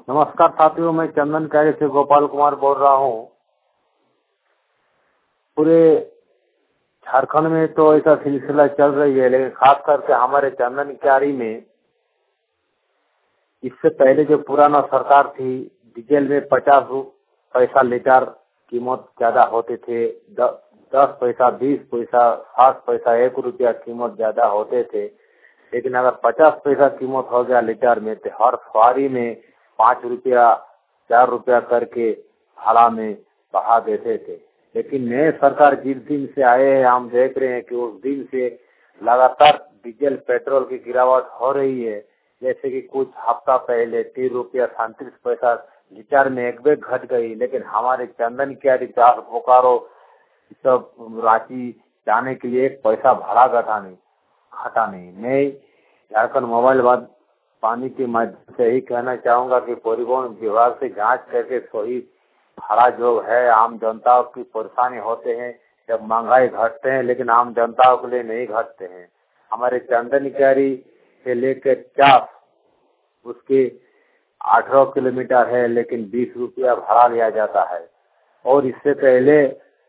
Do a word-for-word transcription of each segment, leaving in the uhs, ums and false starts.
नमस्कार साथियों, मैं चंदन कैरी से गोपाल कुमार बोल रहा हूँ। पूरे झारखंड में तो ऐसा सिलसिला चल रही है, लेकिन खास करके हमारे चंदन कैरी में इससे पहले जो पुराना सरकार थी, डीजल में पचास पैसा लीटर कीमत ज्यादा होते थे, दस पैसा, बीस पैसा, सात पैसा, एक रुपया कीमत ज्यादा होते थे। लेकिन अगर पचास पैसा कीमत हो गया लीटर में, तो हर सवारी में पाँच रुपया चार रुपया करके भाड़ा में बढ़ा देते थे। लेकिन नए सरकार जिस दिन से आए हैं, हम देख रहे हैं कि उस दिन से लगातार डीजल पेट्रोल की गिरावट हो रही है। जैसे कि कुछ हफ्ता पहले तीन रुपया सैंतीस पैसा लीटर में एक बेग घट गई, लेकिन हमारे चंदन कैरी चार बोकारो सब रांची जाने के लिए एक पैसा भाड़ा घटा नहीं घटा नहीं मैं झारखंड मोबाइल बाद पानी के माध्यम से यही कहना चाहूंगा कि परिवहन विभाग से जांच करके सही भाड़ा जो है, आम जनता की परेशानी होते हैं जब महंगाई घटते हैं, लेकिन आम जनता के लिए नहीं घटते हैं। हमारे चंदन कैरी से लेकर चाप उसके अठारह किलोमीटर है, लेकिन बीस रुपया भाड़ा लिया जाता है। और इससे पहले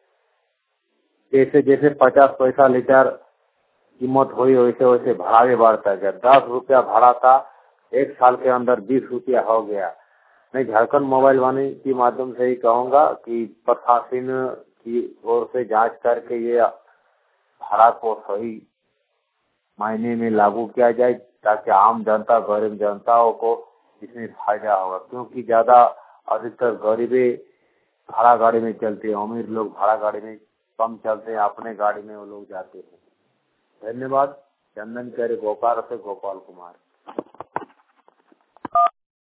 जैसे जैसे पचास पैसा लीटर कीमत हुई, वैसे वैसे भाड़ा भी बढ़ता गया। दस रुपया भाड़ा था, एक साल के अंदर बीस रुपया हो गया। मैं झारखंड मोबाइल वाणी के माध्यम से ही कहूँगा कि प्रशासन की ओर से जांच करके ये भाड़ा को सही मायने में लागू किया जाए, ताकि आम जनता, गरीब जनताओं को इसमें फायदा होगा। क्योंकि ज्यादा अधिकतर गरीबी भाड़ा गाड़ी में चलती है, अमीर लोग भाड़ा गाड़ी में कम चलते हैं, अपने गाड़ी में वो लोग जाते हैं। धन्यवाद। चंदन कैरी बोकारो से गोपाल कुमार।